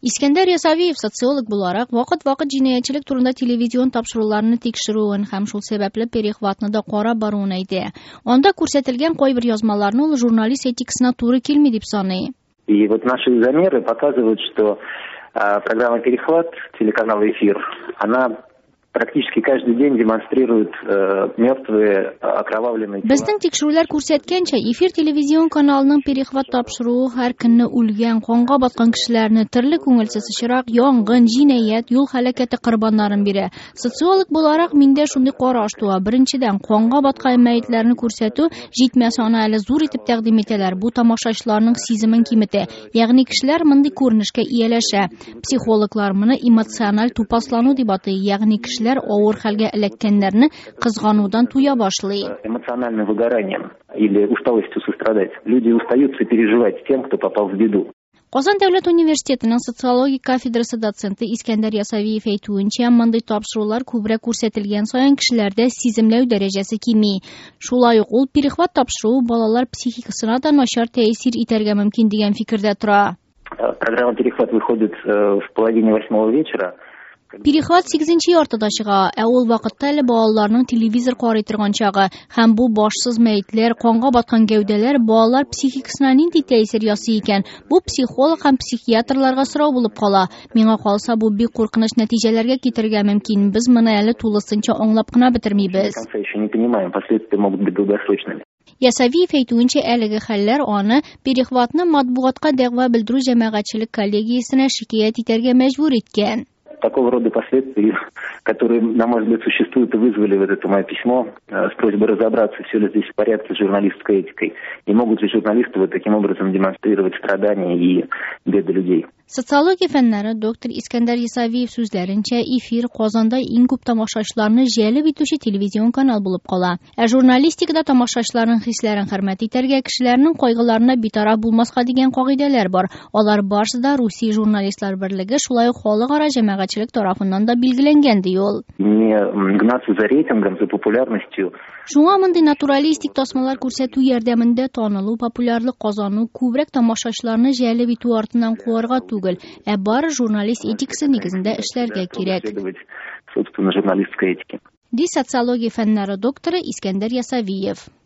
Iskandar Yasaviyev sotsiolog bo'larak vaqt-vaqt jinoyatchilik turida televizion topshiriqlarni tekshiruvini ham shu sababli perixvatni qarab boruvini aytdi. Onda ko'rsatilgan qo'y bir yozmalarni ul jurnalist etikasına to'g'ri kelmaydi deb sanaydi. И вот наши замеры показывают, что программа «Перехват», телеканал «Эфир», она практически каждый день демонстрирует мертвые, окровавленные тела. Bizning tekshiruvlar ko'rsatgancha, efir televizion kanalining perixvat topshiruvi har kuni o'lgan, qonga botgan kishilarni, turli ko'ngilsiz ishroq, yong'in, jinoyat, yo'l halokati qurbonlarining biri. Sotsiolog bo'larak menda shunday qarash tuva. Birinchidan, qonga botgan mayitlarni ko'rsatuv jitmasona hali zo'r etib taqdim etilar. Bu tomoshachilarning sezimini kimiti, ya'ni kishilar bunday ko'rinishga egalasha. Psixologlar buni emotsional to'paslanuvlar deb ataydi, ya'ni og'ir holga ilakkanlarni qizg'anuvdan tuya boshlaydi. Эмоциональным выгоранием или усталостью сострадать. Люди устают сопереживать тем, кто попал в беду. Qozon davlat universitetining sotsiologiya kafedrasi dotsenti Iskandar Yasaviyev aytuvuncha, bunday topshiriqlar ko'proq ko'rsatilgan sayon kishilarda sezimlash darajasi kemi. Shulay ul perixvat topshiruvi bolalar psixikasina da noshar ta'sir etarga mumkin degan fikrda turadi. Программа «Перехват» выходит в половине 8 вечера. Perixvat 8-yortada chiqa, ul vaqtda bolalarning televizor qaraytirgan chog'i, ham bu boshsiz mayitlar, qonga botgan gavdalar bolalar psixikasining ta'sir yosi ekan. Bu psixolog ham psixiatrlarga so'rov bo'lib qola. Menga qolsa bu bek qo'rqinish natijalarga keltirga mumkin. Biz buni hali to'liqsincha anglab qina bitirmaymiz. Yasaviyev aytuvuncha, әлеге xallar oni perixvatni matbuotga da'vo bildiruv jamoatchilik kollegiyasini shikoyat etarga majbur etgan. Такого рода последствия, которые, на мой взгляд, существуют и вызвали вот это мое письмо с просьбой разобраться, все ли здесь в порядке с журналистской этикой, и могут ли журналисты вот таким образом демонстрировать страдания и беды людей. Sotsiologiya fanlari doktor Iskandar Yasaviyev so'zlarincha, efir Qozonda eng ko'p tomoshachilarni jalb etuvchi televizion kanal bo'lib qola. Jurnalistikada tomoshachilarning hislarini hurmat etarga, kishilarning qayg'ularini betaraf bo'lmasqa degan qoidalar bor. Ular boshida Rossiya jurnalistlar birligi, shulay xalqaro jamoatchilik tomonidan da belgilangan deyil. Не гнаться за рейтингом, за популярностью. Shunga bunday naturalistik tasmalar ko'rsatuv yordamida toniluv, populyarlik qozonuv, ko'proq tomoshachilarni jalb etuv ortidan qo'rg'a tugul, bari jurnalist etikasi negizida ishlarga kerak. Собственно, журналистской этики. Di sotsiologiya fanlari doktori Iskandar Yasaviyev.